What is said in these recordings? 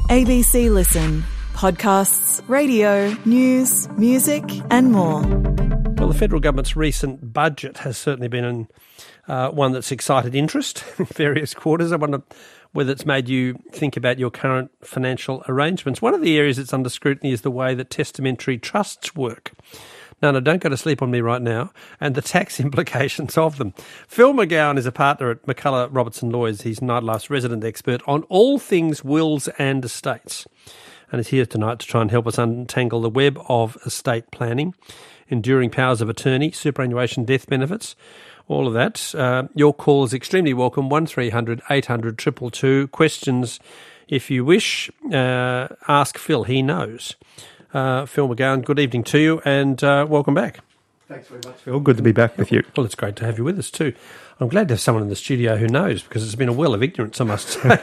ABC Listen. Podcasts, radio, news, music and more. Well, the federal government's recent budget has certainly been one that's excited interest in various quarters. I wonder whether it's made you think about your current financial arrangements. One of the areas that's under scrutiny is the way that testamentary trusts work. No, don't go to sleep on me right now, and the tax implications of them. Phil McGowan is a partner at McCullough Robertson Lawyers. He's Nightlife's resident expert on all things wills and estates, and is here tonight to try and help us untangle the web of estate planning, enduring powers of attorney, superannuation, death benefits, all of that. Your call is extremely welcome, 1300 800 222. Questions, if you wish, ask Phil, he knows. Phil McGowan, good evening to you and welcome back. Thanks very much, Phil. Good to be back with you. Well, it's great to have you with us too. I'm glad to have someone in the studio who knows, because it's been a well of ignorance, I must say.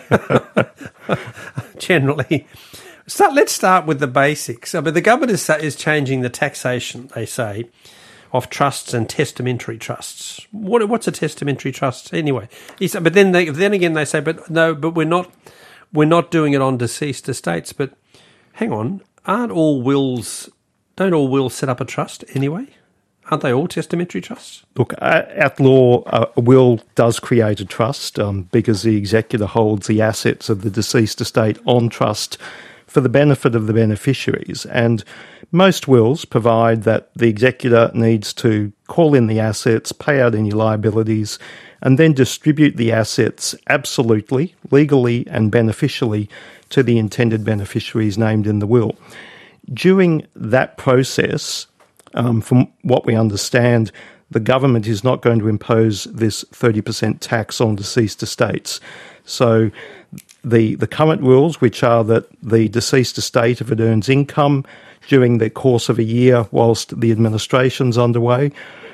Generally. Let's start with the basics. I mean, the government is changing the taxation, they say, of trusts and testamentary trusts. What's a testamentary trust anyway? But then again they say, but we're not doing it on deceased estates. But hang on. Don't all wills set up a trust anyway? Aren't they all testamentary trusts? Look, at law, a will does create a trust because the executor holds the assets of the deceased estate on trust for the benefit of the beneficiaries. And most wills provide that the executor needs to call in the assets, pay out any liabilities, and then distribute the assets absolutely, legally and beneficially to the intended beneficiaries named in the will. During that process, from what we understand, the government is not going to impose this 30% tax on deceased estates. So the current rules, which are that the deceased estate, if it earns income during the course of a year whilst the administration's underway,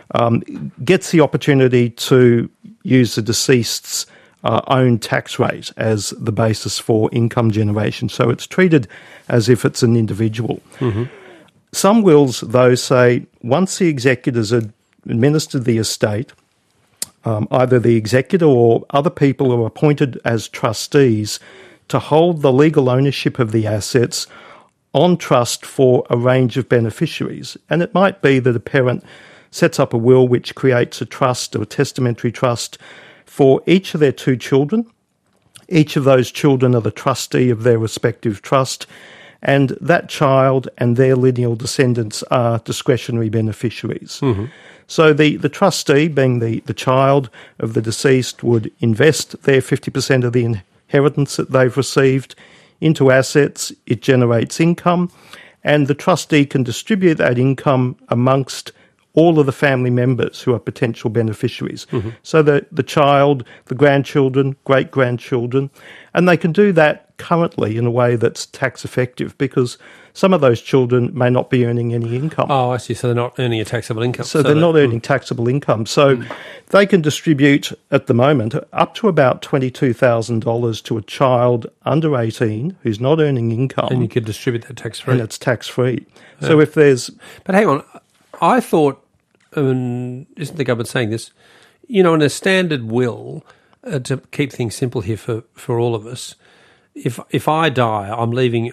gets the opportunity to use the deceased's own tax rate as the basis for income generation. So it's treated as if it's an individual. Mm-hmm. Some wills, though, say once the executors administered the estate, either the executor or other people who are appointed as trustees to hold the legal ownership of the assets on trust for a range of beneficiaries. And it might be that a parent sets up a will which creates a trust or a testamentary trust for each of their two children. Each of those children are the trustee of their respective trust, and that child and their lineal descendants are discretionary beneficiaries. Mm-hmm. So the trustee, being the child of the deceased, would invest their 50% of the inheritance that they've received into assets. It generates income, and the trustee can distribute that income amongst all of the family members who are potential beneficiaries. Mm-hmm. So the child, the grandchildren, great-grandchildren, and they can do that currently in a way that's tax effective because some of those children may not be earning any income. Oh, I see. So they're not earning a taxable income. So they're not earning taxable income. So they can distribute at the moment up to about $22,000 to a child under 18 who's not earning income. And you could distribute that tax-free. And it's tax-free. Yeah. So if there's... But hang on. I thought, isn't the government saying this, in a standard will, to keep things simple here for all of us, if I die, I'm leaving.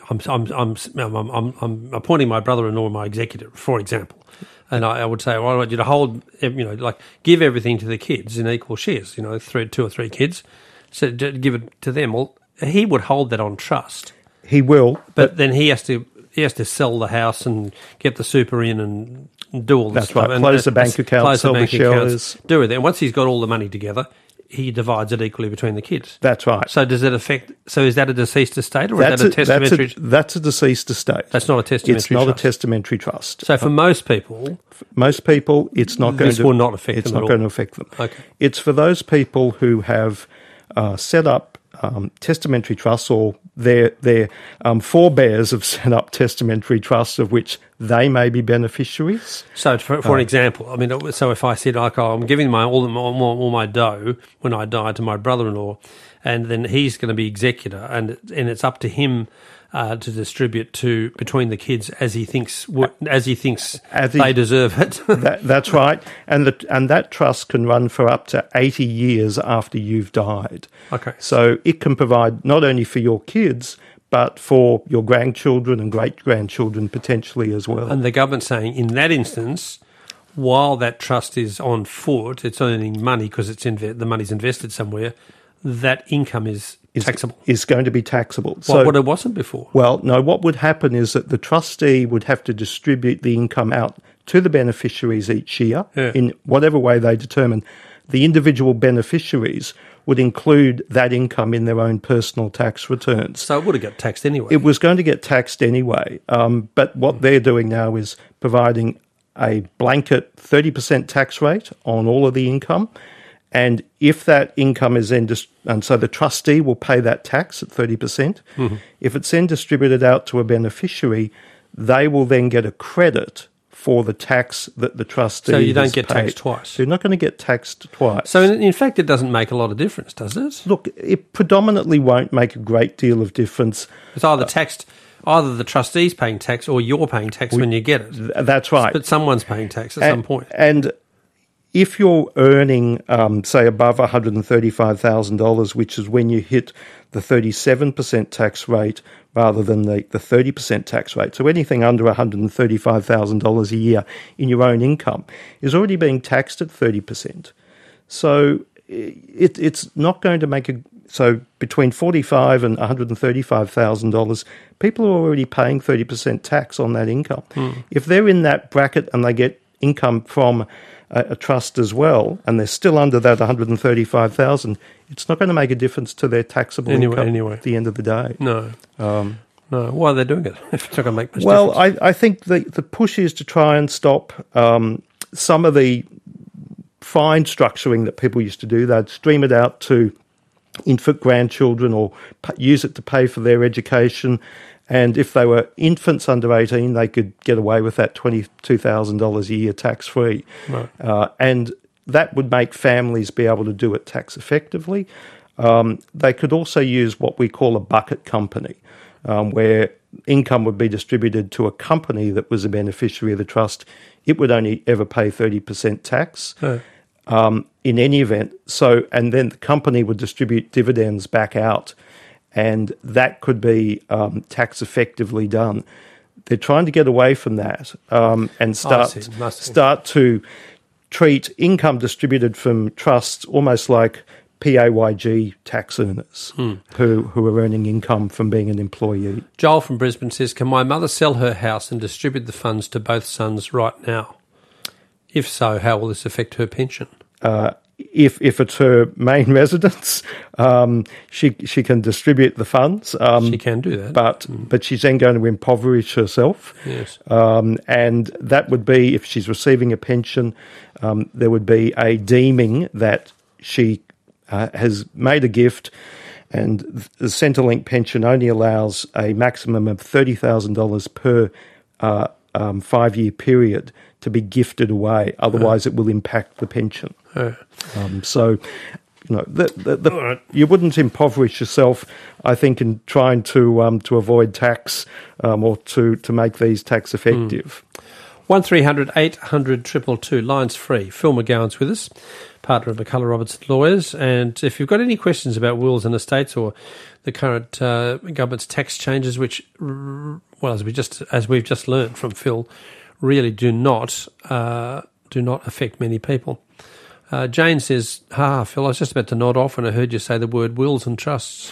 I'm appointing my brother-in-law my executor, for example, and I would say, well, I want you to hold, give everything to the kids in equal shares. 2 or 3 kids, so give it to them. Well, he would hold that on trust. He will, but then he has to sell the house and get the super in and do all this stuff. That's right. Close the bank account, sell the shares. Do it. And once he's got all the money together, he divides it equally between the kids. That's right. So does it affect? So is that a deceased estate or is that a testamentary? That's a deceased estate. That's not a testamentary trust. It's not a testamentary trust. So for most people, it's not going to. This will not affect them. It's not going to affect them. Okay. It's for those people who have set up testamentary trusts, or their forebears have set up testamentary trusts of which they may be beneficiaries. So, for an example, so if I said, I'm giving all my dough when I die to my brother-in-law, and then he's going to be executor, and it's up to him to distribute between the kids as he thinks they deserve it. That's right, and that trust can run for up to 80 years after you've died. Okay, so it can provide not only for your kids but for your grandchildren and great-grandchildren potentially as well. And the government's saying in that instance, while that trust is on foot, it's earning money because the money's invested somewhere, that income is taxable. Is going to be taxable. What it wasn't before? Well, no, what would happen is that the trustee would have to distribute the income out to the beneficiaries each year in whatever way they determine. The individual beneficiaries would include that income in their own personal tax returns. So it would have got taxed anyway. It was going to get taxed anyway. But what they're doing now is providing a blanket 30% tax rate on all of the income. And if that income is then, and so the trustee will pay that tax at 30%. If it's then distributed out to a beneficiary, they will then get a credit for the tax that the trustee So you don't has get paid. taxed twice. So you're not going to get taxed twice. So in fact, it doesn't make a lot of difference, does it? Look, it predominantly won't make a great deal of difference. It's either the trustee's paying tax or you're paying tax when you get it. That's right. But someone's paying tax at some point. And if you're earning, say, above $135,000, which is when you hit the 37% tax rate rather than the 30% tax rate, so anything under $135,000 a year in your own income is already being taxed at 30%. So it's not going to make so between $45,000 and $135,000, people are already paying 30% tax on that income. If they're in that bracket and they get income from a trust as well, and they're still under that $135,000, it's not going to make a difference to their taxable income at the end of the day. No. No. Why are they doing it if it's not going to make much difference? Well, I think the push is to try and stop some of the fine structuring that people used to do. They'd stream it out to infant grandchildren or use it to pay for their education. And if they were infants under 18, they could get away with that $22,000 a year tax-free. Right. And that would make families be able to do it tax effectively. They could also use what we call a bucket company, where income would be distributed to a company that was a beneficiary of the trust. It would only ever pay 30% tax in any event. And then the company would distribute dividends back out, and that could be tax effectively done. They're trying to get away from that and start to treat income distributed from trusts almost like PAYG tax earners who are earning income from being an employee. Joel from Brisbane says, can my mother sell her house and distribute the funds to both sons right now? If so, how will this affect her pension? If it's her main residence, she can distribute the funds. She can do that. But she's then going to impoverish herself. Yes. And that would be, if she's receiving a pension, there would be a deeming that she has made a gift, and the Centrelink pension only allows a maximum of $30,000 per 5-year period to be gifted away. Otherwise, it will impact the pension. So, you wouldn't impoverish yourself, I think, in trying to avoid tax or to make these tax effective. 1300 800 222, lines free. Phil McGowan's with us, partner of McCullough Robertson Lawyers. And if you've got any questions about wills and estates or the current government's tax changes, which, well, as we've just learned from Phil, really do not affect many people. Jane says, Phil, I was just about to nod off when I heard you say the word wills and trusts.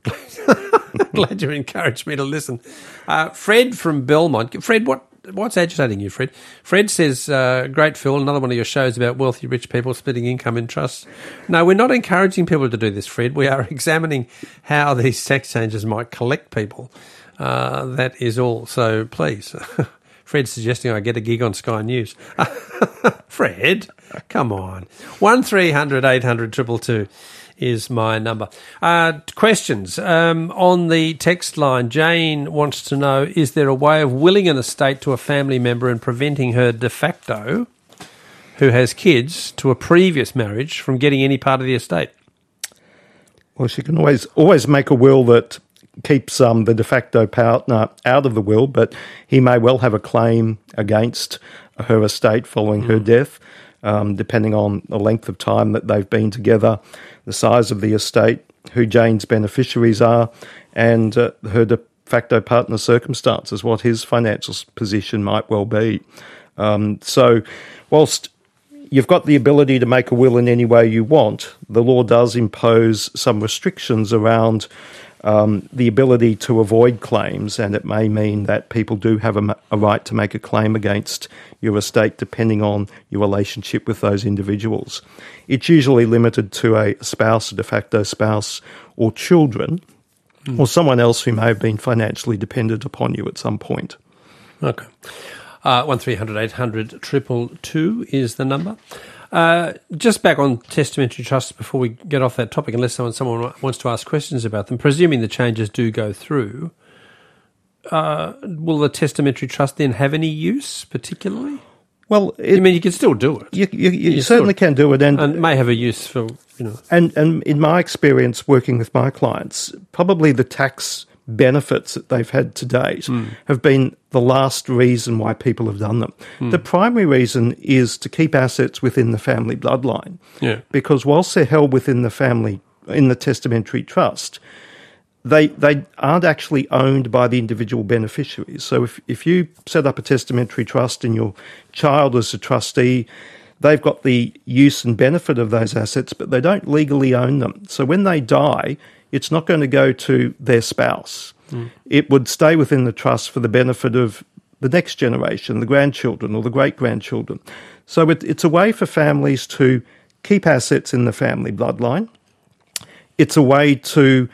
Glad you encouraged me to listen. Fred from Belmont. Fred, what's agitating you, Fred? Fred says, great, Phil, another one of your shows about wealthy rich people splitting income in trusts. No, we're not encouraging people to do this, Fred. We are examining how these tax changes might collect people. That is all. So please. Fred's suggesting I get a gig on Sky News. Fred, come on. 1300 800 222 is my number. Questions. On the text line, Jane wants to know, is there a way of willing an estate to a family member and preventing her de facto, who has kids, to a previous marriage from getting any part of the estate? Well, she can always make a will that keeps the de facto partner out of the will, but he may well have a claim against her estate following her death, depending on the length of time that they've been together, the size of the estate, who Jane's beneficiaries are and her de facto partner's circumstances, what his financial position might well be. So whilst you've got the ability to make a will in any way you want, the law does impose some restrictions around the ability to avoid claims, and it may mean that people do have a right to make a claim against your estate depending on your relationship with those individuals. It's usually limited to a spouse, a de facto spouse, or children, or someone else who may have been financially dependent upon you at some point. Okay. 1300 800 222 is the number. Just back on testamentary trusts before we get off that topic, unless someone wants to ask questions about them, presuming the changes do go through, will the testamentary trust then have any use particularly? Well, you can still do it. You certainly can do it, and may have a use for, And in my experience working with my clients, probably the tax benefits that they've had to date have been the last reason why people have done them. The primary reason is to keep assets within the family bloodline. Yeah. Because whilst they're held within the family, in the testamentary trust, they aren't actually owned by the individual beneficiaries. So if you set up a testamentary trust and your child is a trustee, they've got the use and benefit of those assets, but they don't legally own them. So when they die, it's not going to go to their spouse. It would stay within the trust for the benefit of the next generation, the grandchildren or the great-grandchildren. So it's a way for families to keep assets in the family bloodline. It's a way to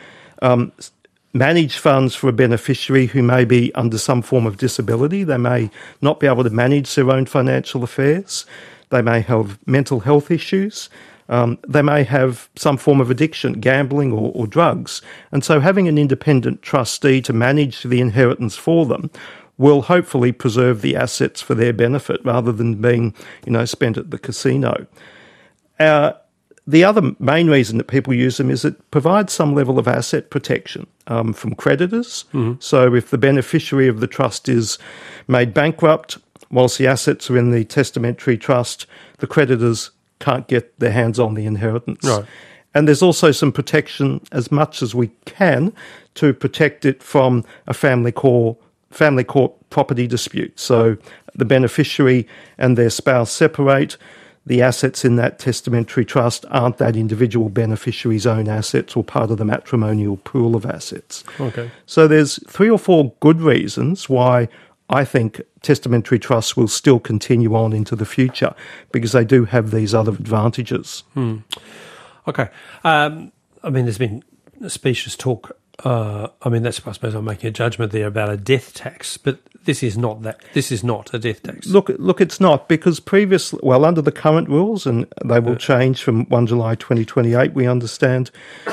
manage funds for a beneficiary who may be under some form of disability. They may not be able to manage their own financial affairs. They may have mental health issues. They may have some form of addiction, gambling or drugs. And so having an independent trustee to manage the inheritance for them will hopefully preserve the assets for their benefit rather than being, spent at the casino. The other main reason that people use them is it provides some level of asset protection from creditors. So if the beneficiary of the trust is made bankrupt, whilst the assets are in the testamentary trust, the creditors can't get their hands on the inheritance. Right. And there's also some protection, as much as we can, to protect it from a family court property dispute. So the beneficiary and their spouse separate. The assets in that testamentary trust aren't that individual beneficiary's own assets or part of the matrimonial pool of assets. Okay. So there's 3 or 4 good reasons why I think testamentary trusts will still continue on into the future, because they do have these other advantages. Okay. There's been specious talk. I suppose I'm making a judgment there about a death tax, but this is not that. This is not a death tax. Look, it's not, because under the current rules, and they will change from 1 July 2028, we understand,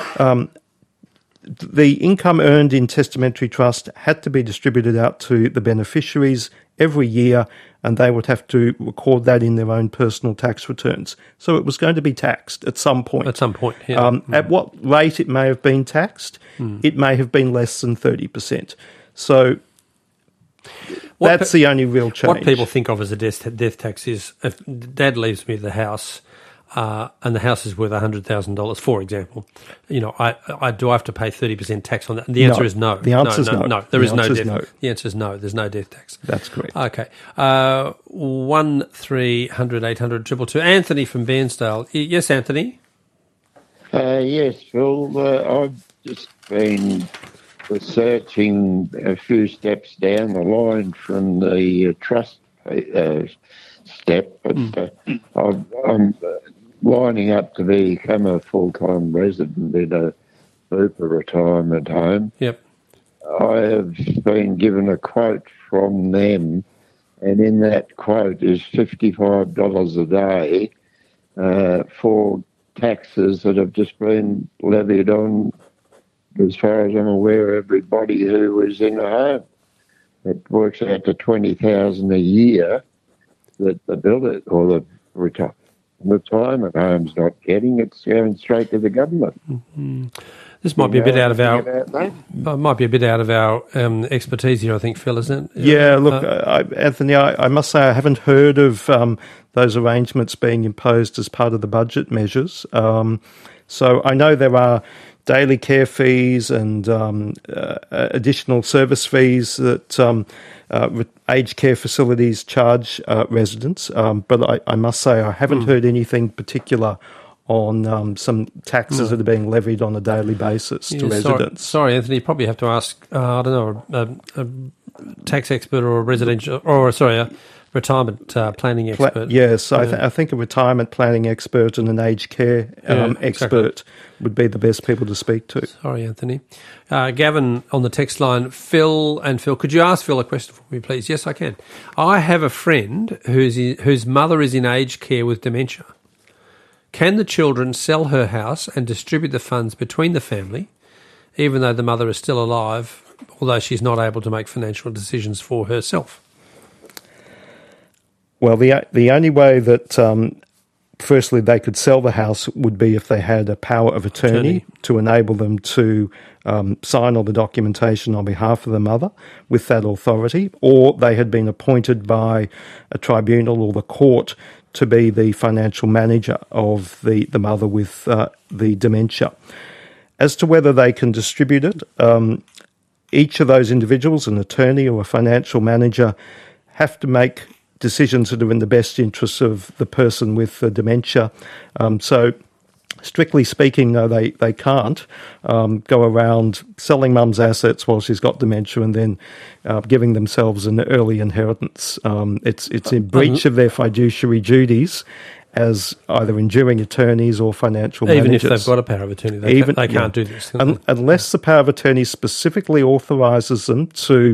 the income earned in testamentary trust had to be distributed out to the beneficiaries every year, and they would have to record that in their own personal tax returns. So it was going to be taxed at some point. Yeah. At what rate it may have been taxed, it may have been less than 30%. So that's the only real change. What people think of as a death tax is if Dad leaves me the house, and the house is worth $100,000, for example, I do I have to pay 30% tax on that? And the answer is no. The answer is no. No, there is no death. No. The answer is no. There's no death tax. That's correct. Okay. 1300 800 222. Anthony from Bairnsdale. Yes, Anthony. Yes, Phil. I've just been researching a few steps down the line from the trust step, but I'm lining up to become a full-time resident in a Bupa retirement home. Yep. I have been given a quote from them, and in that quote is $55 a day for taxes that have just been levied on, as far as I'm aware, everybody who is in a home. It works out to $20,000 a year that the builder or the retirement home's not getting. It's going straight to the government. This might be a bit out of our expertise here, I think, Phil, isn't it? Yeah, look, Anthony, I must say I haven't heard of those arrangements being imposed as part of the budget measures. So I know there are daily care fees and additional service fees that aged care facilities charge residents. But I must say I haven't heard anything particular on some taxes that are being levied on a daily basis to residents. Sorry, Anthony, you probably have to ask, I don't know, a tax expert or a residential, a retirement planning expert. Yes, I think a retirement planning expert and an aged care expert would be the best people to speak to. Sorry, Anthony. Gavin on the text line, Phil, could you ask Phil a question for me, please? Yes, I can. I have a friend whose mother is in aged care with dementia. Can the children sell her house and distribute the funds between the family, even though the mother is still alive, although she's not able to make financial decisions for herself? Well, the only way that, firstly, they could sell the house would be if they had a power of attorney to enable them to sign all the documentation on behalf of the mother with that authority, or they had been appointed by a tribunal or the court to be the financial manager of the mother with the dementia. As to whether they can distribute it, each of those individuals, an attorney or a financial manager, have to make decisions that are in the best interests of the person with the dementia. So strictly speaking, no, they can't go around selling mum's assets while she's got dementia and then giving themselves an early inheritance. It's in breach of their fiduciary duties as either enduring attorneys or financial managers. Even if they've got a power of attorney, they can't do this. Unless the power of attorney specifically authorises them to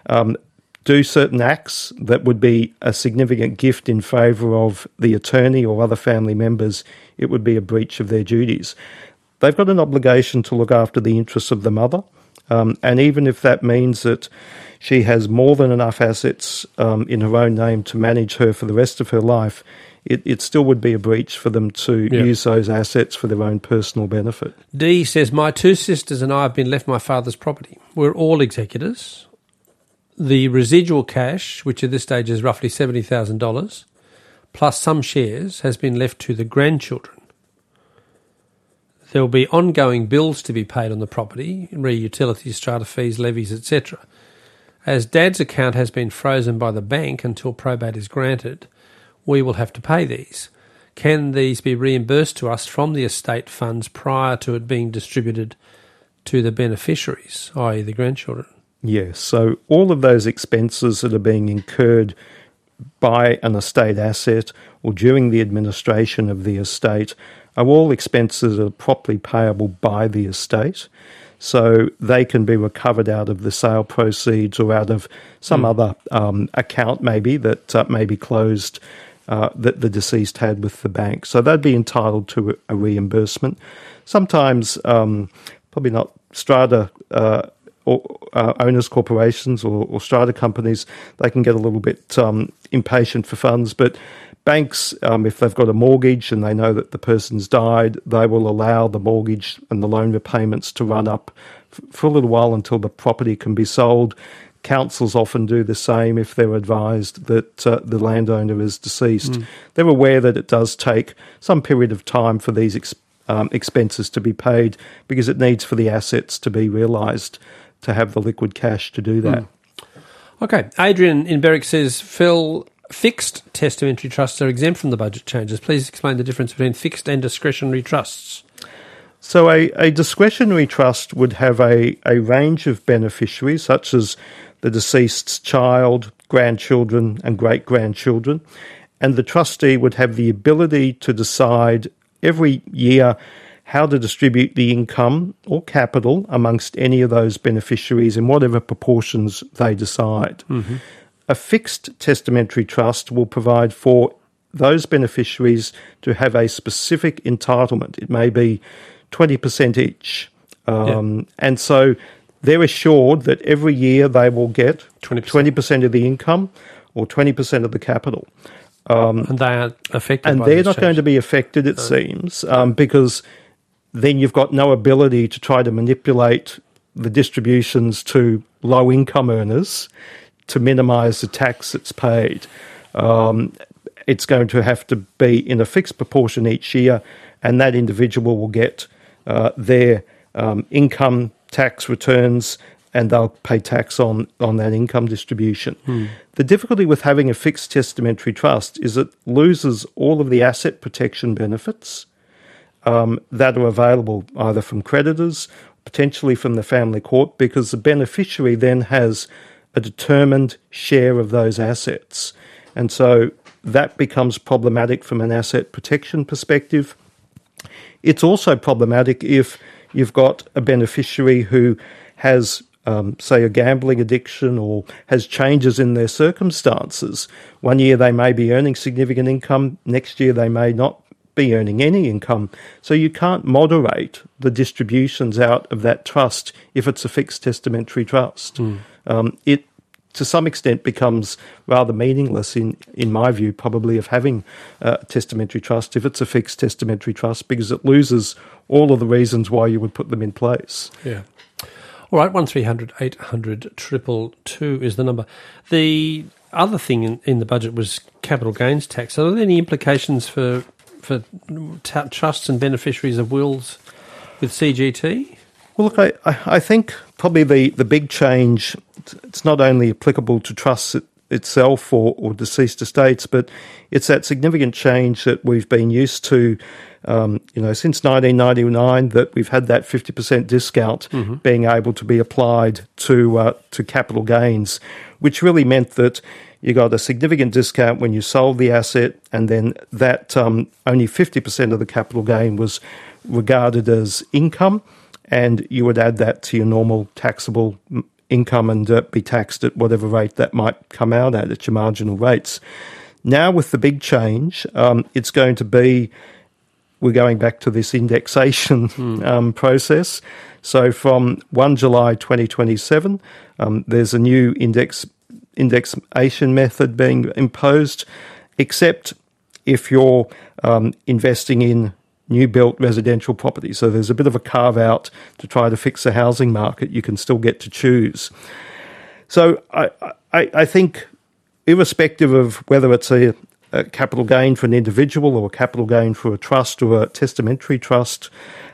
do certain acts that would be a significant gift in favour of the attorney or other family members, it would be a breach of their duties. They've got an obligation to look after the interests of the mother, and even if that means that she has more than enough assets in her own name to manage her for the rest of her life, it still would be a breach for them to use those assets for their own personal benefit. Dee says, my two sisters and I have been left my father's property. We're all executors. The residual cash, which at this stage is roughly $70,000, plus some shares, has been left to the grandchildren. There will be ongoing bills to be paid on the property, utilities, strata fees, levies, etc. As Dad's account has been frozen by the bank until probate is granted, we will have to pay these. Can these be reimbursed to us from the estate funds prior to it being distributed to the beneficiaries, i.e. the grandchildren? Yes, so all of those expenses that are being incurred by an estate asset or during the administration of the estate are all expenses that are properly payable by the estate. So they can be recovered out of the sale proceeds or out of some other account maybe that may be closed that the deceased had with the bank. So they'd be entitled to a reimbursement. Sometimes, probably not strata owners corporations or strata companies, they can get a little bit impatient for funds, but banks, if they've got a mortgage and they know that the person's died, they will allow the mortgage and the loan repayments to run up for a little while until the property can be sold. Councils often do the same if they're advised that the landowner is deceased. They're aware that it does take some period of time for these expenses to be paid because it needs for the assets to be realised to have the liquid cash to do that. Okay. Adrian in Berwick says, Phil, fixed testamentary trusts are exempt from the budget changes. Please explain the difference between fixed and discretionary trusts. So a discretionary trust would have a range of beneficiaries, such as the deceased's child, grandchildren and great-grandchildren, and the trustee would have the ability to decide every year how to distribute the income or capital amongst any of those beneficiaries in whatever proportions they decide. A fixed testamentary trust will provide for those beneficiaries to have a specific entitlement. It may be 20% each. And so they're assured that every year they will get 20% of the income or 20% of the capital. And they aren't affected and by they're this not change. going to be affected, it seems, because then you've got no ability to try to manipulate the distributions to low-income earners to minimise the tax that's paid. It's going to have to be in a fixed proportion each year, and that individual will get their income tax returns, and they'll pay tax on that income distribution. The difficulty with having a fixed testamentary trust is it loses all of the asset protection benefits that are available either from creditors, potentially from the family court, because the beneficiary then has a determined share of those assets. And so that becomes problematic from an asset protection perspective. It's also problematic if you've got a beneficiary who has, say, a gambling addiction or has changes in their circumstances. One year they may be earning significant income, next year they may not be earning any income. So you can't moderate the distributions out of that trust if it's a fixed testamentary trust. It, to some extent, becomes rather meaningless, in my view, probably, of having a testamentary trust if it's a fixed testamentary trust, because it loses all of the reasons why you would put them in place. Yeah. All right, 1300 800 222 is the number. The other thing in the budget was capital gains tax. Are there any implications for trusts and beneficiaries of wills with CGT? Well, look, I think probably the big change, it's not only applicable to trusts itself or deceased estates, but it's that significant change that we've been used to, since 1999, that we've had that 50% discount being able to be applied to capital gains, which really meant that you got a significant discount when you sold the asset, and then that only 50% of the capital gain was regarded as income, and you would add that to your normal taxable income and be taxed at whatever rate that might come out at your marginal rates. Now with the big change, it's going to be, we're going back to this indexation process. So from 1 July 2027, there's a new indexation method being imposed, except if you're investing in new-built residential property. So there's a bit of a carve-out to try to fix the housing market. You can still get to choose. So I think, irrespective of whether it's a capital gain for an individual or a capital gain for a trust or a testamentary trust,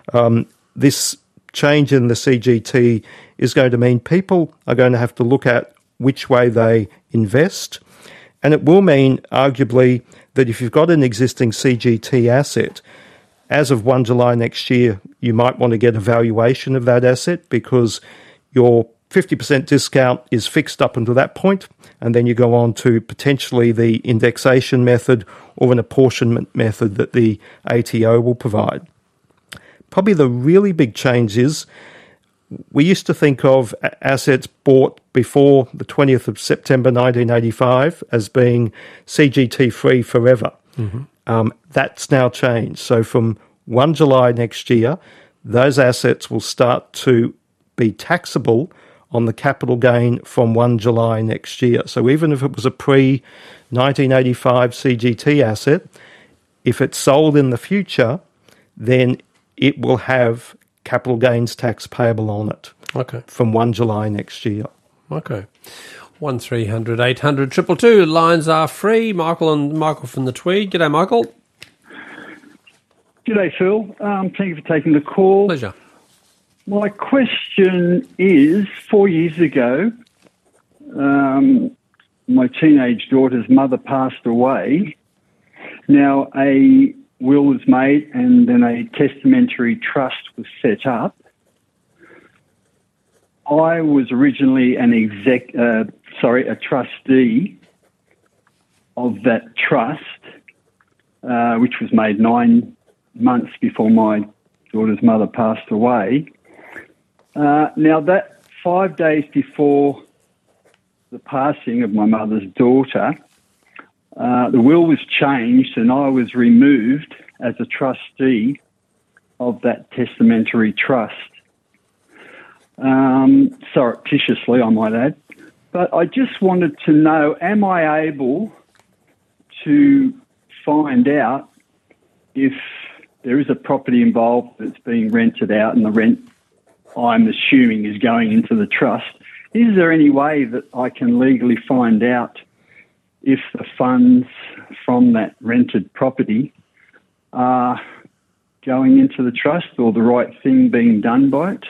this change in the CGT is going to mean people are going to have to look at which way they invest. And it will mean, arguably, that if you've got an existing CGT asset, as of 1 July next year, you might want to get a valuation of that asset because your 50% discount is fixed up until that point, and then you go on to potentially the indexation method or an apportionment method that the ATO will provide. Probably the really big change is we used to think of assets bought before the 20th of September 1985 as being CGT-free forever. That's now changed. So from 1 July next year, those assets will start to be taxable on the capital gain from 1 July next year. So even if it was a pre-1985 CGT asset, if it's sold in the future, then it will have capital gains tax payable on it. Okay. From 1 July next year. Okay. 1300 800 222. Lines are free. Michael from the Tweed. G'day, Michael. G'day, Phil. Thank you for taking the call. Pleasure. My question is, 4 years ago, my teenage daughter's mother passed away. Now, a will was made and then a testamentary trust was set up. I was originally a trustee of that trust, which was made 9 months before my daughter's mother passed away. Now, that 5 days before the passing of my mother's daughter, the will was changed and I was removed as a trustee of that testamentary trust. Surreptitiously, I might add. But I just wanted to know, am I able to find out if there is a property involved that's being rented out and the rent, I'm assuming, is going into the trust? Is there any way that I can legally find out if the funds from that rented property are going into the trust or the right thing being done by it.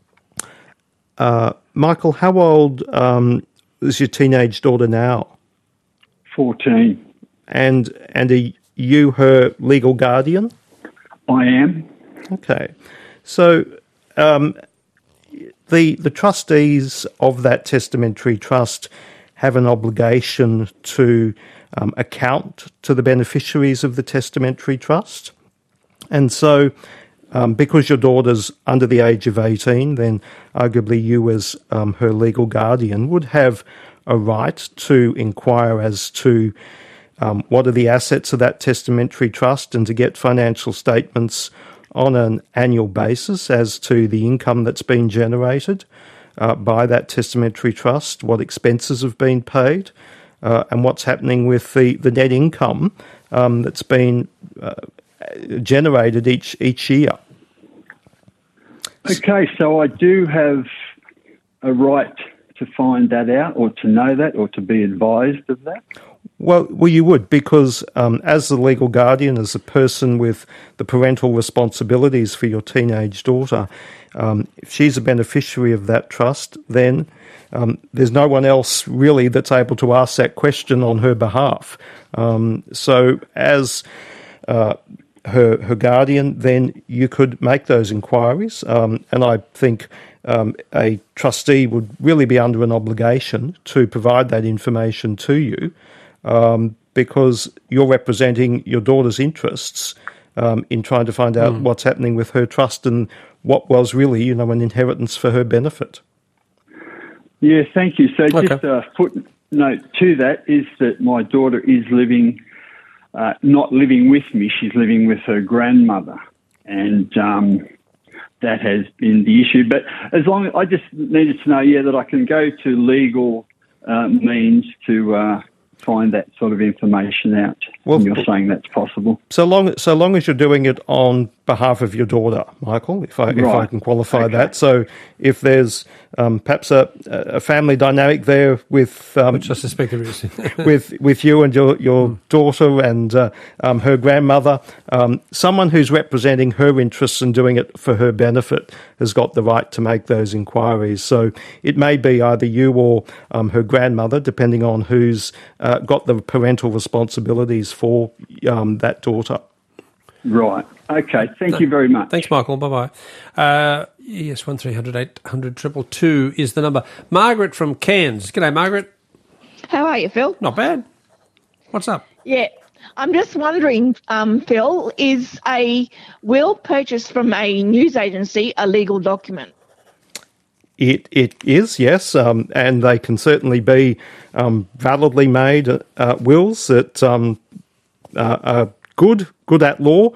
Michael, how old is your teenage daughter now? 14. And are you her legal guardian? I am. Okay. So the trustees of that testamentary trust have an obligation to account to the beneficiaries of the testamentary trust. And so because your daughter's under the age of 18, then arguably you as her legal guardian would have a right to inquire as to what are the assets of that testamentary trust and to get financial statements on an annual basis as to the income that's been generated by that testamentary trust, what expenses have been paid, and what's happening with the net income that's been generated each year. Okay, so I do have a right to find that out or to know that or to be advised of that? Well, you would, because as the legal guardian, as a person with the parental responsibilities for your teenage daughter, if she's a beneficiary of that trust, then there's no one else really that's able to ask that question on her behalf. So as her guardian, then you could make those inquiries. And I think a trustee would really be under an obligation to provide that information to you because you're representing your daughter's interests in trying to find out what's happening with her trust and what was really, an inheritance for her benefit. Yeah, thank you. So just a footnote to that is that my daughter is not living with me, she's living with her grandmother. And that has been the issue. But as long as I just needed to know, that I can go to legal means to find that sort of information out. Well, and you're saying that's possible. So long as you're doing it on behalf of your daughter, Michael, if I can qualify that. So if there's perhaps a family dynamic there with which I suspect there is with you and your daughter and her grandmother, someone who's representing her interests and doing it for her benefit has got the right to make those inquiries. So it may be either you or her grandmother, depending on who's got the parental responsibilities for that daughter. Right. Okay. Thank you very much. Thanks, Michael. Bye-bye. Yes, 1300 800 222 is the number. Margaret from Cairns. G'day, Margaret. How are you, Phil? Not bad. What's up? Yeah. I'm just wondering, Phil, is a will purchased from a news agency a legal document? It is, yes, and they can certainly be validly made wills that are good at law.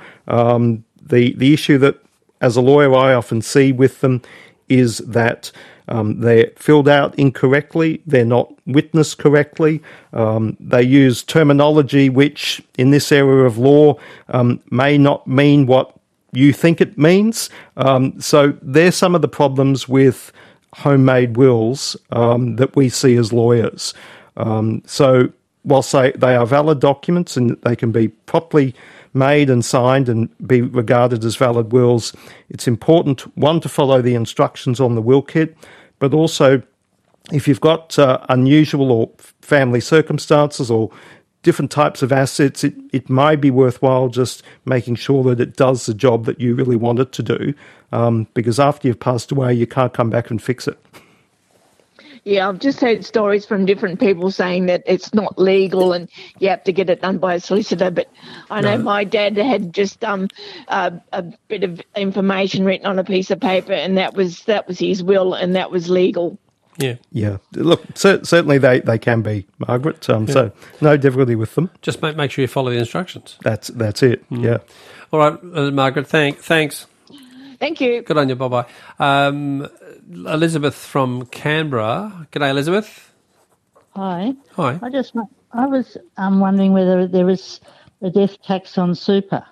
The issue that, as a lawyer, I often see with them is that they're filled out incorrectly, they're not witnessed correctly, they use terminology which, in this area of law, may not mean what you think it means. So there's some of the problems with homemade wills that we see as lawyers. So whilst they are valid documents and they can be properly made and signed and be regarded as valid wills, it's important, one, to follow the instructions on the will kit, but also if you've got unusual or family circumstances or different types of assets, it might be worthwhile just making sure that it does the job that you really want it to do, because after you've passed away, you can't come back and fix it. Yeah, I've just heard stories from different people saying that it's not legal and you have to get it done by a solicitor. But I know my dad had just a bit of information written on a piece of paper, and that was his will, and that was legal. Yeah. Look, certainly they can be, Margaret. So no difficulty with them. Just make sure you follow the instructions. That's it. Yeah. All right, Margaret. Thanks. Thank you. Good on you. Bye-bye. Elizabeth from Canberra. G'day, Elizabeth. Hi. Hi. I was wondering whether there is a death tax on super.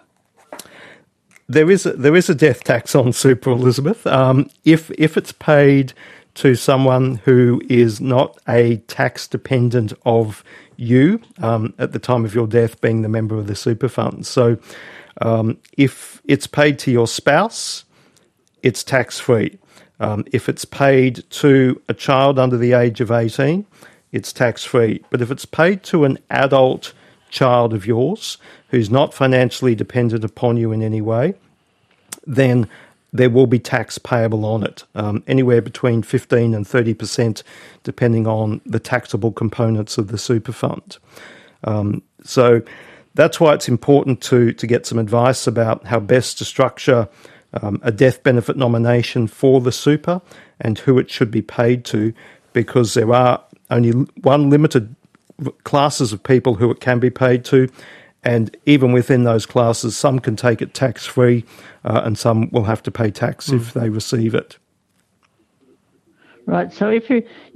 There is a death tax on super, Elizabeth. If it's paid to someone who is not a tax dependent of you at the time of your death, being the member of the super fund. So If it's paid to your spouse, it's tax-free. If it's paid to a child under the age of 18, it's tax-free. But if it's paid to an adult child of yours who's not financially dependent upon you in any way, then there will be tax payable on it, anywhere between 15 and 30%, depending on the taxable components of the super fund. So that's why it's important to get some advice about how best to structure a death benefit nomination for the super and who it should be paid to, because there are only one limited classes of people who it can be paid to, and even within those classes, some can take it tax-free and some will have to pay tax if they receive it. Right. So if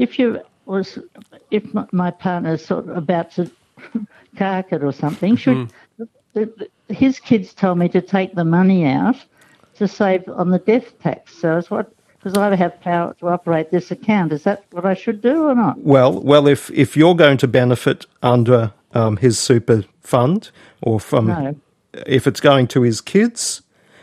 my partner's sort of about to cark it or something, should his kids told me to take the money out to save on the death tax. So it's because I have power to operate this account. Is that what I should do or not? Well, if you're going to benefit under his super fund, or from if it's going to his kids,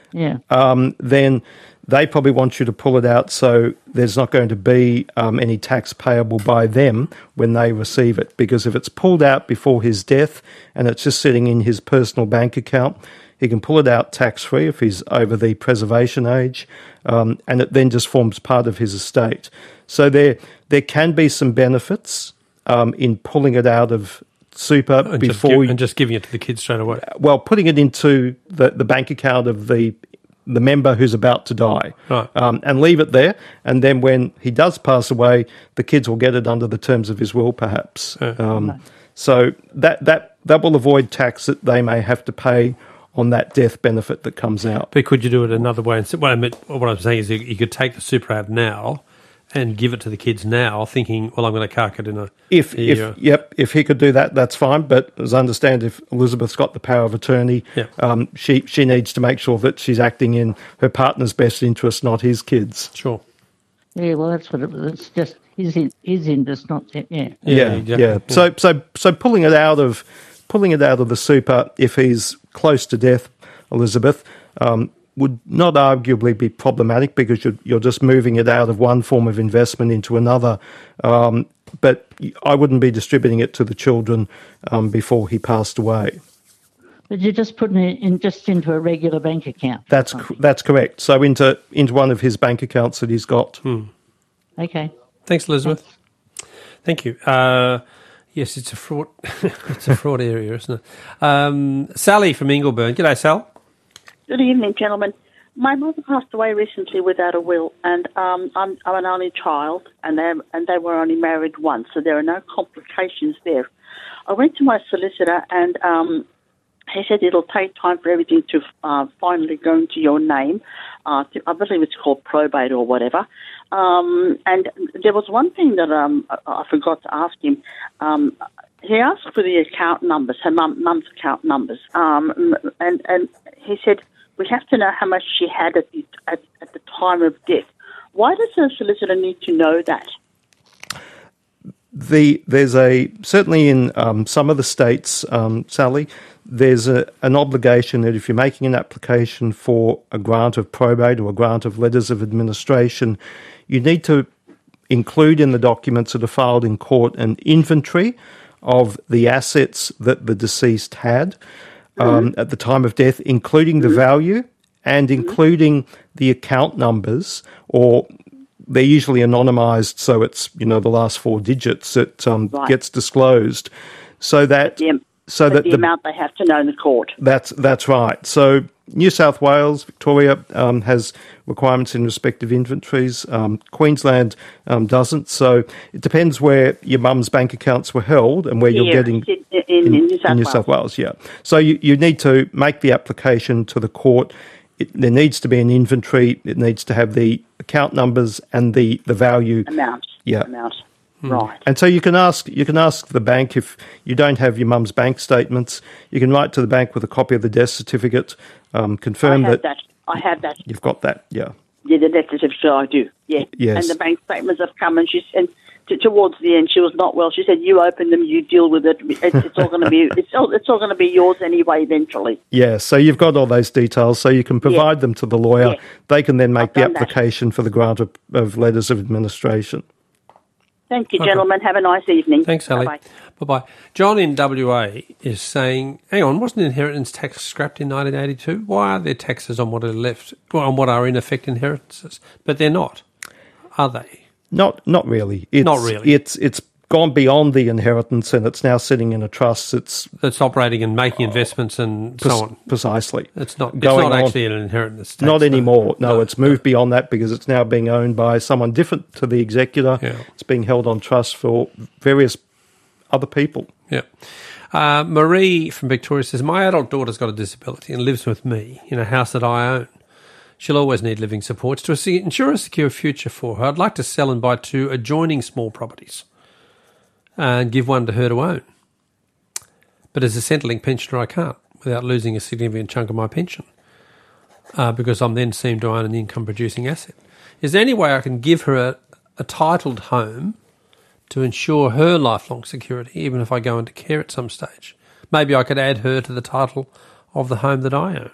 then they probably want you to pull it out so there's not going to be any tax payable by them when they receive it. Because if it's pulled out before his death and it's just sitting in his personal bank account, he can pull it out tax-free if he's over the preservation age, and it then just forms part of his estate. So there can be some benefits in pulling it out of super and just giving it to the kids straight away. Well, putting it into the bank account of the member who's about to die, right. And leave it there. And then when he does pass away, the kids will get it under the terms of his will, perhaps. So that will avoid tax that they may have to pay on that death benefit that comes out. But could you do it another way? What I'm saying is you could take the super out now and give it to the kids now, thinking, well, I'm going to cark it in a year. If he could do that, that's fine. But as I understand, if Elizabeth's got the power of attorney, she needs to make sure that she's acting in her partner's best interest, not his kids. Sure. Yeah, well, that's what it's just his interest, not exactly. So pulling it out of the super, if he's close to death, Elizabeth, would not arguably be problematic because you're just moving it out of one form of investment into another. But I wouldn't be distributing it to the children before he passed away. But you're just putting it into a regular bank account. That's correct. So into one of his bank accounts that he's got. Okay. Thanks, Elizabeth. Thank you. Yes, it's a fraud. It's a fraud area, isn't it? Sally from Ingleburn. G'day, Sal. Good evening, gentlemen. My mother passed away recently without a will, and I'm an only child, and they were only married once, so there are no complications there. I went to my solicitor, and he said it'll take time for everything to finally go into your name. I believe it's called probate or whatever. And there was one thing that I forgot to ask him. He asked for the account numbers, her mum's account numbers, and he said, we have to know how much she had at the time of death. Why does a solicitor need to know that? There's certainly in some of the states, Sally, there's an obligation that if you're making an application for a grant of probate or a grant of letters of administration, you need to include in the documents that are filed in court an inventory of the assets that the deceased had at the time of death, including the value and including the account numbers, or they're usually anonymised, so it's the last four digits that gets disclosed, so that the amount they have to know in the court. That's right. So New South Wales, Victoria has requirements in respect of inventories. Queensland doesn't. So it depends where your mum's bank accounts were held and where you're getting in New South Wales. Yeah. So you need to make the application to the court. There needs to be an inventory. It needs to have the account numbers and the value amount. Yeah. Amount. Right. And so you can ask the bank if you don't have your mum's bank statements. You can write to the bank with a copy of the death certificate, confirm that. I have that. You've got that, yeah. Yeah, the death certificate I do. Yeah. Yes. And the bank statements have come, and towards the end, she was not well. She said, "You open them, you deal with it. It's all going to be it's all going to be yours anyway eventually." Yeah, so you've got all those details, so you can provide them to the lawyer. Yeah. They can then make I've the done that. application for the grant of letters of administration. Thank you, gentlemen. Have a nice evening. Thanks, Sally. Bye-bye. Bye-bye. John in WA is saying, hang on, wasn't inheritance tax scrapped in 1982? Why are there taxes on what are left, well, on what are in effect inheritances? But they're not, are they? Not really. Not really. It's gone beyond the inheritance, and it's now sitting in a trust. That's operating and making investments and so on. Precisely. It's not Going on. actually an inheritance tax. Not anymore. No, it's moved beyond that because it's now being owned by someone different to the executor. Yeah. It's being held on trust for various other people. Yeah. Marie from Victoria says, my adult daughter's got a disability and lives with me in a house that I own. She'll always need living supports to ensure a secure future for her. I'd like to sell and buy 2 adjoining small properties and give one to her to own. But as a Centrelink pensioner, I can't without losing a significant chunk of my pension because I'm then seen to own an income-producing asset. Is there any way I can give her a titled home to ensure her lifelong security, even if I go into care at some stage? Maybe I could add her to the title of the home that I own.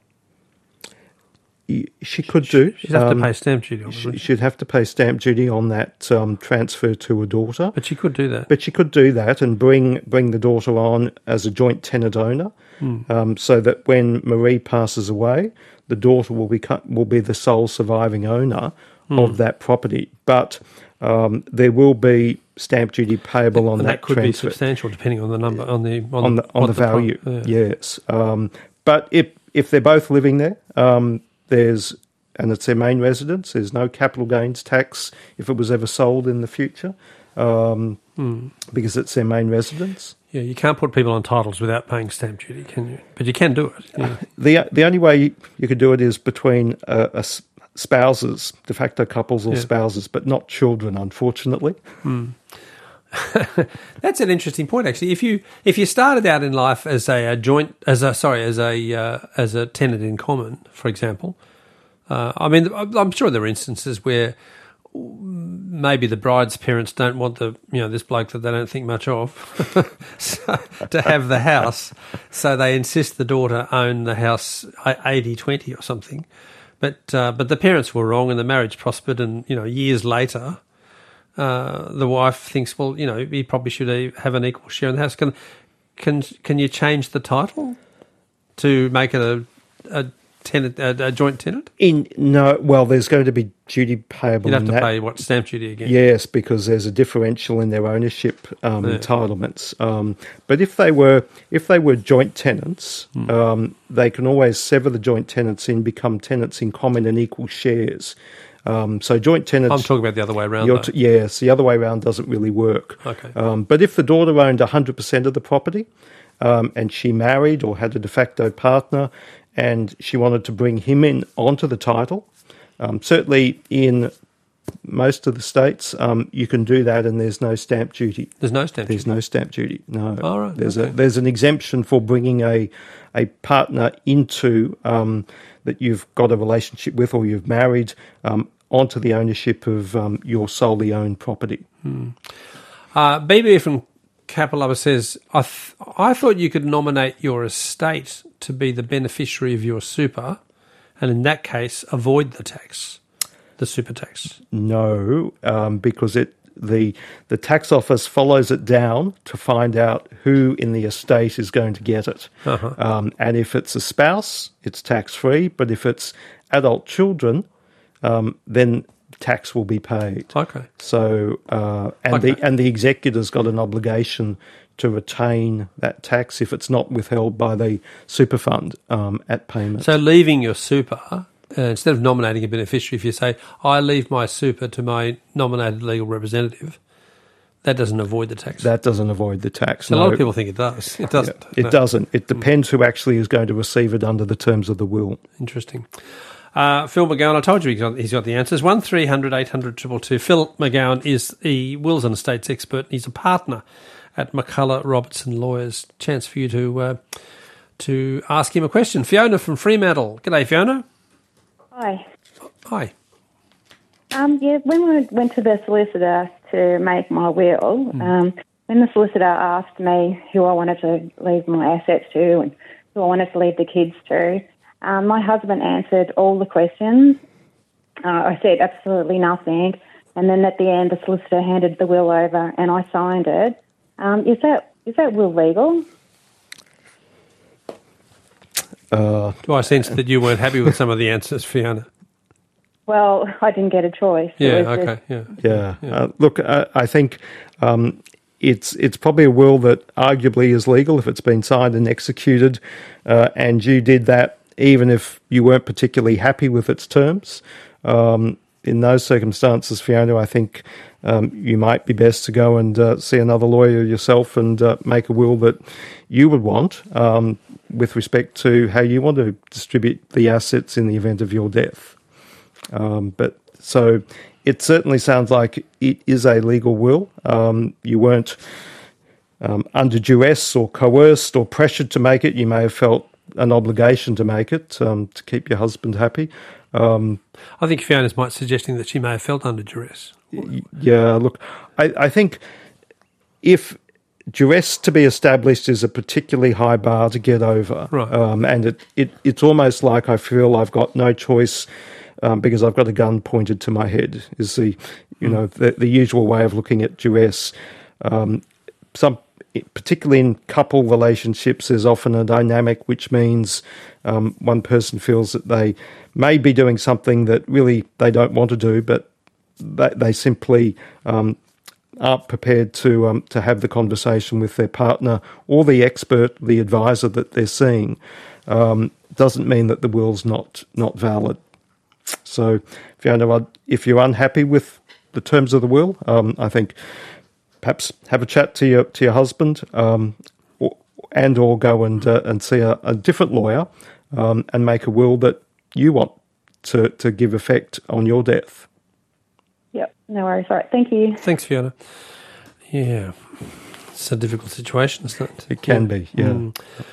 She could do. She'd have to pay stamp duty on it. She'd have to pay stamp duty on that transfer to a daughter. But she could do that. But she could do that and bring the daughter on as a joint tenant owner, so that when Marie passes away, the daughter will be the sole surviving owner of that property. But there will be stamp duty payable on that could transfer. be substantial depending on the number on the value. Yes, but if they're both living there, and it's their main residence, there's no capital gains tax if it was ever sold in the future, because it's their main residence. Yeah, you can't put people on titles without paying stamp duty, can you? But you can do it. Yeah. The only way you could do it is between spouses, de facto couples or spouses, but not children, unfortunately. That's an interesting point, actually. If you started out in life as a tenant in common, for example, I mean, I'm sure there are instances where maybe the bride's parents don't want this bloke that they don't think much of to have the house, so they insist the daughter own the house 80-20 or something. But the parents were wrong, and the marriage prospered, and years later, the wife thinks, well, he probably should have an equal share in the house. Can you change the title to make it a joint tenant? No, well, there's going to be duty payable. You'd have to pay stamp duty again. Yes, because there's a differential in their ownership entitlements. But if they were joint tenants, they can always sever the joint tenants and become tenants in common and equal shares. So joint tenants... I'm talking about the other way around. Yes, the other way around doesn't really work. Okay. But if the daughter owned 100% of the property and she married or had a de facto partner and she wanted to bring him in onto the title, certainly in most of the states, you can do that and there's no stamp duty. There's no stamp duty? There's no stamp duty, no. All right. There's an exemption for bringing a partner into... that you've got a relationship with or you've married onto the ownership of your solely owned property. BB from Kapalaba says, I thought you could nominate your estate to be the beneficiary of your super, and in that case, avoid the super tax. No, because the tax office follows it down to find out who in the estate is going to get it. Uh-huh. And if it's a spouse, it's tax-free, but if it's adult children, then tax will be paid. Okay. So, the executor's got an obligation to retain that tax if it's not withheld by the super fund at payment. So leaving your super... instead of nominating a beneficiary, if you say, I leave my super to my nominated legal representative, that doesn't avoid the tax. That doesn't avoid the tax. So a lot of people think it does. It doesn't. Yeah, it doesn't. It depends who actually is going to receive it under the terms of the will. Interesting. Phil McGowan, I told you he's got the answers. 1300 800 222. Phil McGowan is the wills and estates expert. He's a partner at McCullough Robertson Lawyers. Chance for you to ask him a question. Fiona from Fremantle. G'day, Fiona. Hi. Hi. When we went to the solicitor to make my will, when the solicitor asked me who I wanted to leave my assets to and who I wanted to leave the kids to, my husband answered all the questions. I said absolutely nothing. And then at the end, the solicitor handed the will over and I signed it. Is that will legal? Do I sense that you weren't happy with some of the answers, Fiona? Well, I didn't get a choice. Look, I think it's probably a will that arguably is legal if it's been signed and executed, and you did that even if you weren't particularly happy with its terms. In those circumstances, Fiona, I think you might be best to go and see another lawyer yourself and make a will that you would want with respect to how you want to distribute the assets in the event of your death. So it certainly sounds like it is a legal will. You weren't under duress or coerced or pressured to make it. You may have felt an obligation to make it to keep your husband happy. I think Fiona's might suggesting that she may have felt under duress. Yeah, look, I think if duress to be established is a particularly high bar to get over, right. And it's almost like I feel I've got no choice because I've got a gun pointed to my head is the usual way of looking at duress. Particularly in couple relationships, there's often a dynamic which means one person feels that they may be doing something that really they don't want to do, but they simply aren't prepared to have the conversation with their partner or the expert, the advisor that they're seeing. Doesn't mean that the will's not valid. So, Fiona, if you're unhappy with the terms of the will, I think perhaps have a chat to your husband, or go and see a different lawyer, and make a will that you want to give effect on your death. Yep, no worries. All right, thank you. Thanks, Fiona. Yeah, it's a difficult situation, isn't it? It can be, yeah.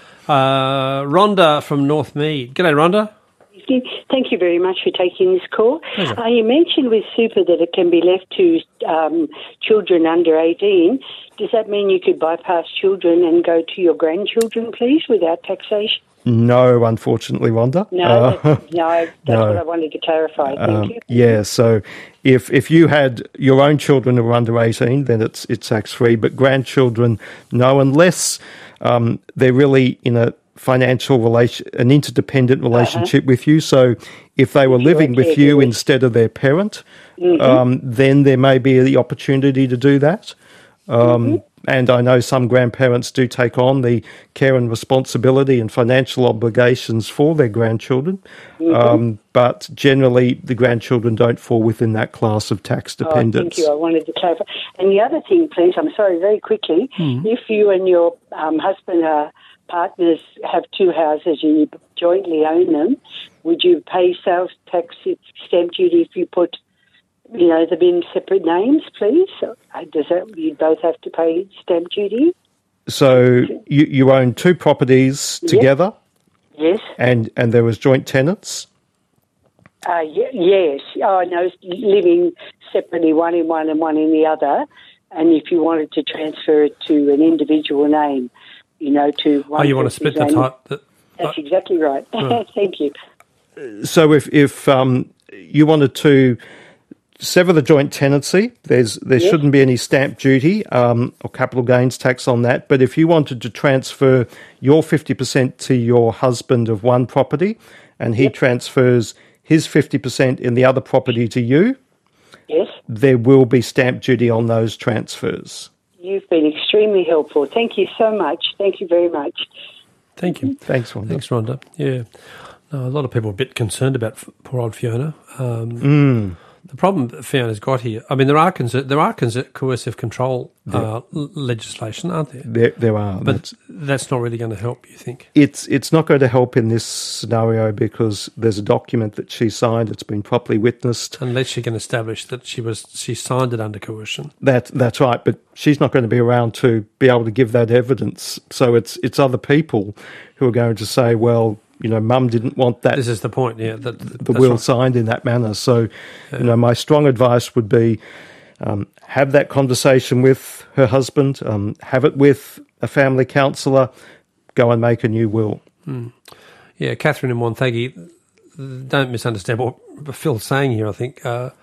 Rhonda from Northmead. G'day, Rhonda. Thank you very much for taking this call. You mentioned with super that it can be left to children under 18. Does that mean you could bypass children and go to your grandchildren, please, without taxation? No, unfortunately, Rhonda. No, that's what I wanted to clarify. Thank you. Yeah, so if you had your own children who were under 18, then it's tax-free, but grandchildren, no, unless they're really in a an interdependent relationship with you. So if they were living with you instead of their parent, then there may be the opportunity to do that. And I know some grandparents do take on the care and responsibility and financial obligations for their grandchildren. But generally, the grandchildren don't fall within that class of tax dependents. Thank you. I wanted to clarify. And the other thing, please, I'm sorry, very quickly, if you and your husband are partners, have two houses and you jointly own them, would you pay sales tax stamp duty if you put, them in separate names, please? Does that you both have to pay stamp duty? So you own two properties together? Yes. And there was joint tenants? Yes. Oh, no, living separately, one in one and one in the other. And if you wanted to transfer it to an individual name, to one. You want to split the type? That's exactly right. Thank you. So if you wanted to sever the joint tenancy, there shouldn't be any stamp duty or capital gains tax on that. But if you wanted to transfer your 50% to your husband of one property and he transfers his 50% in the other property to you, there will be stamp duty on those transfers. You've been extremely helpful. Thank you so much. Thank you very much. Thank you. Thanks, Rhonda. Thanks, Rhonda. Yeah. No, a lot of people are a bit concerned about poor old Fiona. The problem that Fiona's got here, I mean, there are coercive control legislation, aren't there? There are. But that's not really going to help, you think? It's not going to help in this scenario because there's a document that she signed. It's been properly witnessed. Unless she can establish that she signed it under coercion. That's right, but she's not going to be around to be able to give that evidence. So it's other people who are going to say, well, Mum didn't want that. This is the point, yeah. The will signed in that manner. So, my strong advice would be have that conversation with her husband, have it with a family counsellor, go and make a new will. Yeah, Catherine and Montague, don't misunderstand what Phil's saying here, I think.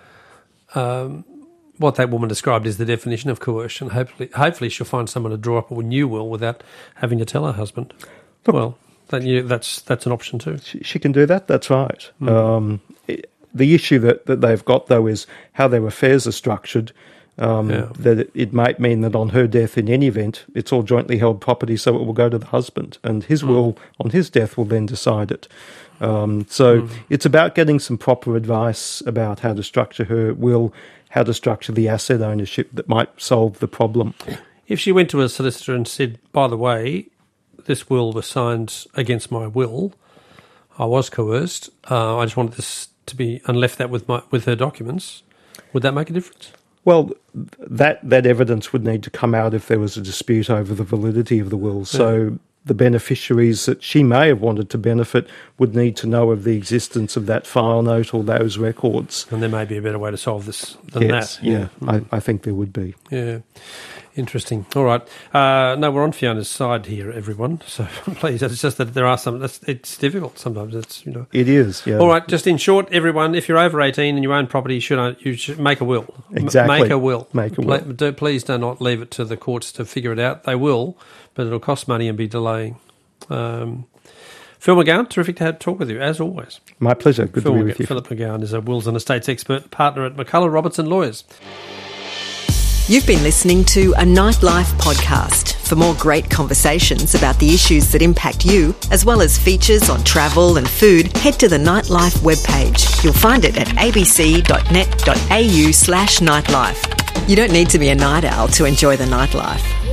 What that woman described is the definition of coercion. Hopefully she'll find someone to draw up a new will without having to tell her husband. Well, that's an option too. She can do that, that's right. The issue that they've got, though, is how their affairs are structured, that it might mean that on her death, in any event, it's all jointly held property, so it will go to the husband, and his will, on his death, will then decide it. It's about getting some proper advice about how to structure her will, how to structure the asset ownership that might solve the problem. If she went to a solicitor and said, by the way, this will was signed against my will, I was coerced, I just wanted this to be, and left that with her documents, would that make a difference? Well, that evidence would need to come out if there was a dispute over the validity of the will. So the beneficiaries that she may have wanted to benefit would need to know of the existence of that file note or those records. And there may be a better way to solve this than that. Yeah, I think there would be. Yeah. Interesting. All right. No, we're on Fiona's side here, everyone. So please, it's just that there are some. It's difficult sometimes. It is. Yeah. All right. Just in short, everyone, if you're over 18 and you own property, you should make a will. Exactly. Make a will. Make a will. Please do not leave it to the courts to figure it out. They will, but it'll cost money and be delaying. Phil McGowan, terrific to talk with you as always. My pleasure. Good to be with you. Philip McGowan is a wills and estates expert, partner at McCullough Robertson Lawyers. You've been listening to a Nightlife podcast. For more great conversations about the issues that impact you, as well as features on travel and food, head to the Nightlife webpage. You'll find it at abc.net.au/nightlife. You don't need to be a night owl to enjoy the nightlife.